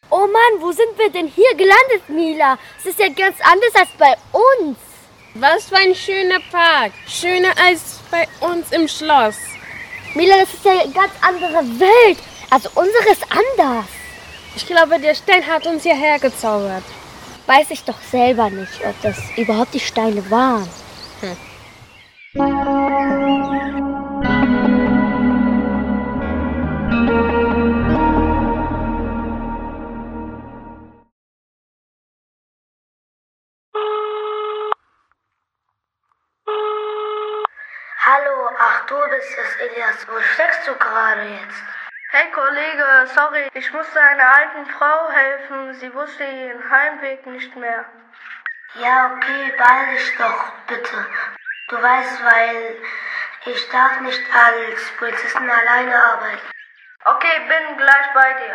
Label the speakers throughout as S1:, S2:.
S1: Oh Mann, wo sind wir denn hier gelandet, Mila? Es ist ja ganz anders als bei uns.
S2: Was für ein schöner Park. Schöner als bei uns im Schloss.
S1: Mila, das ist ja eine ganz andere Welt. Also unsere ist anders.
S2: Ich glaube, der Stein hat uns hierher gezaubert.
S1: Weiß ich doch selber nicht, ob das überhaupt die Steine waren.
S3: Hallo, ach du bist es, Elias. Wo steckst du gerade jetzt?
S4: Hey Kollege, sorry, ich musste einer alten Frau helfen. Sie wusste ihren Heimweg nicht mehr.
S3: Ja, okay, beeil dich doch, bitte. Du weißt, weil ich darf nicht als Polizisten alleine arbeiten.
S4: Okay, bin gleich bei dir.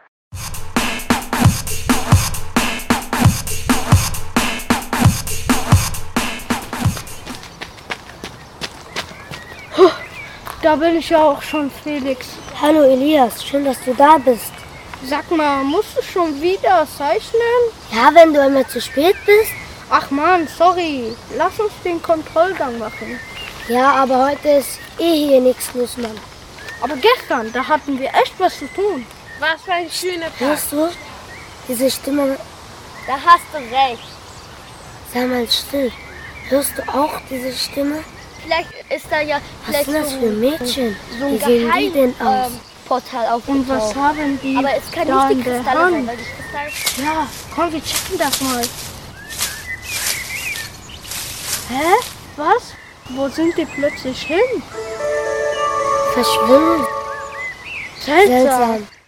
S2: Da bin ich ja auch schon, Felix.
S1: Hallo Elias, schön, dass du da bist.
S2: Sag mal, musst du schon wieder zeichnen?
S1: Ja, wenn du einmal zu spät bist.
S2: Ach Mann, sorry. Lass uns den Kontrollgang machen.
S1: Ja, aber heute ist hier nichts los, Mann.
S2: Aber gestern, da hatten wir echt was zu tun. Was für ein schöner Tag.
S1: Hörst du diese Stimme?
S2: Da hast du recht.
S1: Sei mal still. Hörst du auch diese Stimme?
S2: Vielleicht ist da ja
S1: Was sind das für Mädchen?
S2: so ein
S1: Wie sehen die denn aus?
S2: Portal aufgetaucht. Und was haben die
S1: Aber es kann
S2: da
S1: nicht
S2: in
S1: die
S2: der
S1: Kristalle
S2: Hand?
S1: sein, weil die Kristalle...
S2: Ja, komm, wir checken das mal. Hä? Was? Wo sind die plötzlich hin?
S1: Verschwimmen.
S2: Seltsam.